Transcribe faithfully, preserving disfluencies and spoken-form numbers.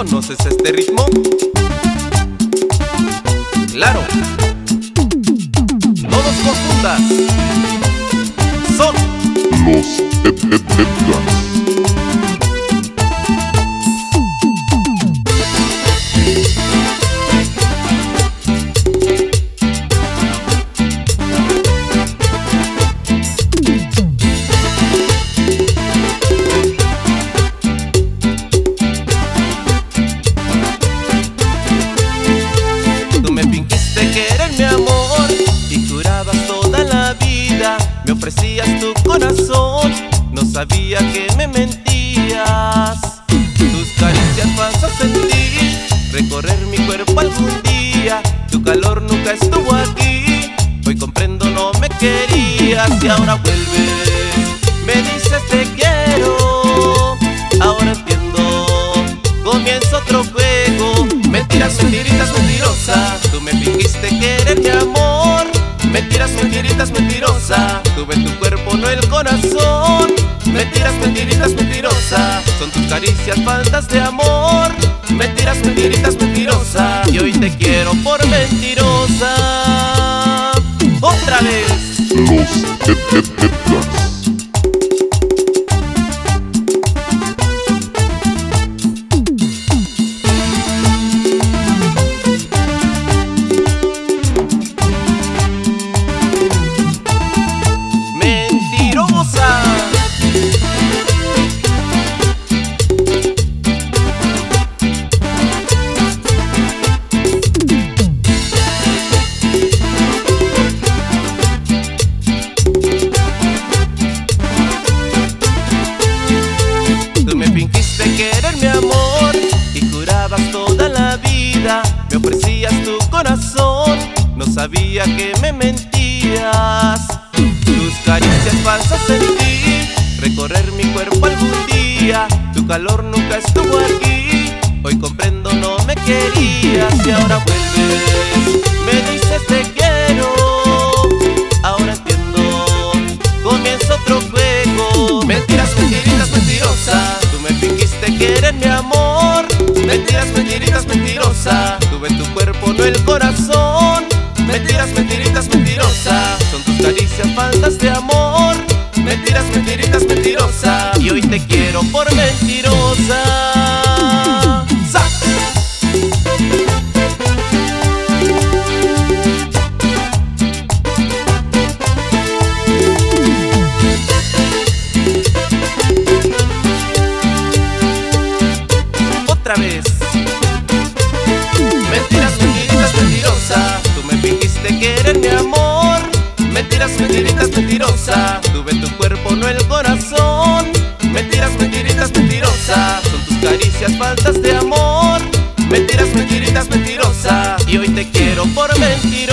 ¿Conoces este ritmo? Claro. No los confundas. Son Los Ed Ed Edgars. Me ofrecías tu corazón, no sabía que me mentías. Tus caricias falsas sentí, recorrer mi cuerpo algún día. Tu calor nunca estuvo aquí, hoy comprendo no me querías. Y ahora vuelves, me dices te quiero. Ahora entiendo, comienza otro juego. Mentiras, mentiritas, mentirosa. Tú me fingiste querer mi amor. Mentiras, mentiritas, mentirosa. Tuve tu cuerpo, no el corazón. Mentiras, mentiritas, mentirosa. Son tus caricias faltas de amor. Mentiras, mentiritas, mentirosa. Y hoy te quiero por mentirosa. Otra vez. Los Ed Ed Edgars. Querer mi amor y jurabas toda la vida. Me ofrecías tu corazón, no sabía que me mentías. Tus caricias falsas sentí, recorrer mi cuerpo algún día. Tu calor nunca estuvo aquí, hoy comprendo no me querías. Y ahora vuelves, me dices te quiero. Ahora entiendo, comienza otro juego. Mentiras, mentiritas, mentirosa. Me fingiste querer mi amor. Mentiras, mentiritas, mentirosa. Tuve tu cuerpo, no el corazón. Mentiras, mentiritas, mentirosa. Son tus caricias faltas de amor. Mentiras, mentiritas, mentirosa. Y hoy te quiero por mentirosa. ¡Sa! Otra vez. Mentiras, mentiritas, mentirosa. Tú me fingiste querer mi amor. Mentiras, mentiritas, mentirosa. Tuve tu cuerpo, no el corazón. Mentiras, mentiritas, mentirosa. Son tus caricias faltas de amor. Mentiras, mentiritas, mentirosa. Y hoy te quiero por mentir.